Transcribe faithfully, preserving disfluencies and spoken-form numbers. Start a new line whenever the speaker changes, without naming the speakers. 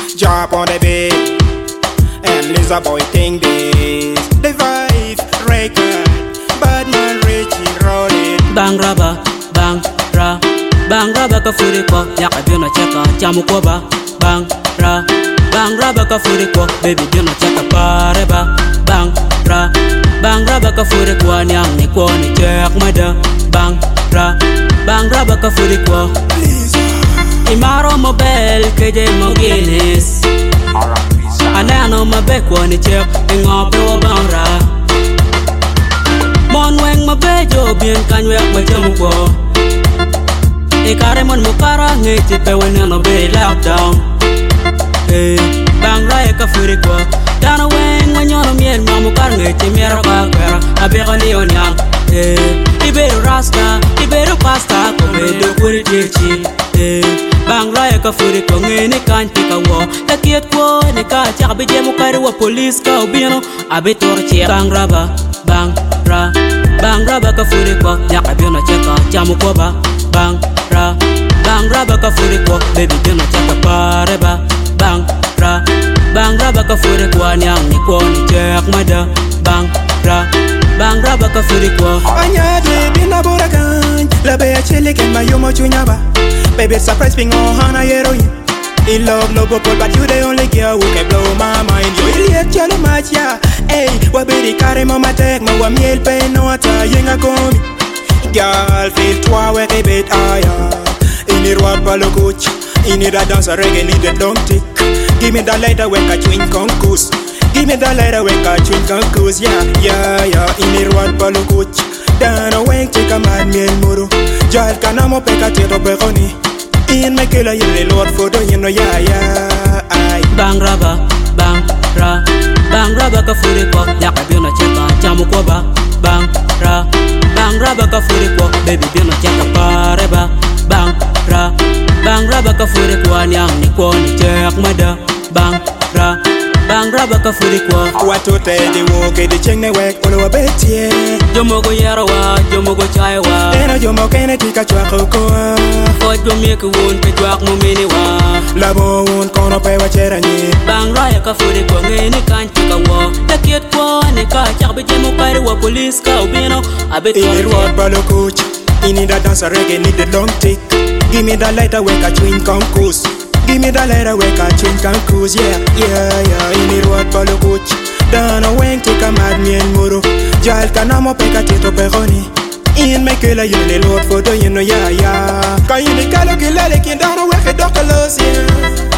Drop on the beat and Lisa boy think this. The vibe record, bad man Richie roll it.
Bang raba, bang ra, bang raba ka furi ko. Yaka bino cheka chamu ko ba. Bang ra, bang raba ka furi ko. Baby bino cheka pare ba. Bang ra, bang raba ka furi ko. Nyang ni ko ni chek mada. Bang ra, bang raba ka furi ko. Imaro mo bel keje mo Guinness. Anano mabe ko ni chek ingope wa bang ra. Mon weng mabe jo bien kanwe kwa jamu ko. Ikare mon mukara ngiti pe wena no be lockdown. Hey, bang ra ka furi ko. Dana weng wanyono mien mamukar ngiti mera ka kwera. Abe ko ni onyang. Hey, iberu rasta, iberu pasta ko be do kuri tichi. Hey, bang ra ka furi ko ngene kan tika wo. Takiet ko ne ka cha be jemu kare wa police ka ubino. Abe torchi bang raba, bang ra. Bang raba ka furi ko, yaka bino cheka chamu ko ba. Bang ra, bang raba ka furi ko, baby bino cheka pare ba. Bang ra, bang raba ka furi ko, nyang ni ko ni chek mada. Bang ra, bang raba ka furi ko.
Anya de bina burakan, la be chile ken ma yomo chunyaba. Baby surprise ping on hana heroin. In love no purple, but you the only girl who can blow my mind. You really a chalo match, yeah. Hey, what be the carry mama take my one meal pay no ata yenga komi. Girl feel toi with a bit higher. In the road palo coach, in the dance a reggae need a long tick. Give me the lighter when I twin concourse. Give me the lighter when I twin concourse. Yeah, yeah, yeah. In the road palo coach, down a wing take a mad meal muro. Girl canamo peka tiro beroni. In my killer, you the Lord for the you know, yeah, yeah. Aye.
Bang raba, bang ra, bang raba ka furi ko, yaka bino cheka chamu ko ba. Bang ra, bang raba ka furi ko, baby bino cheka pare ba. Bang ra, bang raba ka furi ko, nyang ni ko ni chek mada. Bang ra, bang raba ka furi ko.
What to tell the walk, the cheng ne work, all over bet, yeah.
Jomo go yara wa, jomo go chai wa.
Ena jomo kene tika chwa koko.
Foj go make wound pe chwak mo mini wa.
Labo wound kono pe wa chera ni.
Bang raya ka furi ko ngene kan chika wo. Takiet ko ne ka chak be jemo kare wa police ka ubino. Abe
In the road balo coach, in the dance a reggae need the long tick. Give me the lighter wake a twin concourse. Give me the lighter wake a twin concourse. Yeah, yeah, yeah. In the road balo coach, down a wing take a mad me and muro. Jal kanamo peka tito peroni. In my killer, you the Lord for the you know, yeah, yeah. Kan you the calo killer, like in down a wake a doctor, yeah.